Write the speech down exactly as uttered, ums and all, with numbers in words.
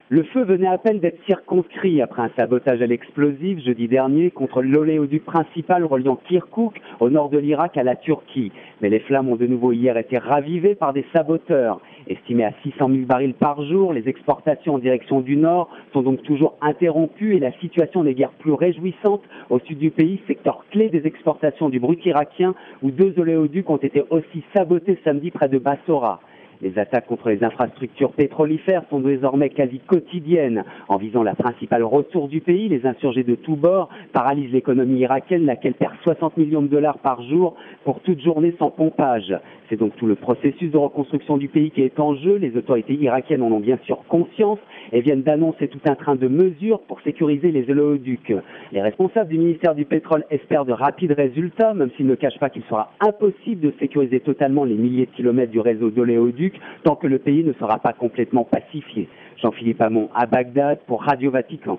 Le feu venait à peine d'être circonscrit après un sabotage à l'explosif jeudi dernier contre l'oléoduc principal reliant Kirkouk au nord de l'Irak à la Turquie. Mais les flammes ont de nouveau hier été ravivées par des saboteurs. Estimées à six cent mille barils par jour, les exportations en direction du nord sont donc toujours interrompues et la situation n'est guère plus réjouissante au sud du pays, secteur clé des exportations du brut irakien, où deux oléoducs ont été aussi sabotés samedi près de Bassora. Les attaques contre les infrastructures pétrolifères sont désormais quasi quotidiennes. En visant la principale ressource du pays, les insurgés de tous bords paralysent l'économie irakienne, laquelle perd soixante millions de dollars par jour pour toute journée sans pompage. C'est donc tout le processus de reconstruction du pays qui est en jeu. Les autorités irakiennes en ont bien sûr conscience et viennent d'annoncer tout un train de mesures pour sécuriser les oléoducs. Les responsables du ministère du Pétrole espèrent de rapides résultats, même s'ils ne cachent pas qu'il sera impossible de sécuriser totalement les milliers de kilomètres du réseau d'oléoducs tant que le pays ne sera pas complètement pacifié. Jean-Philippe Hamon à Bagdad pour Radio Vatican.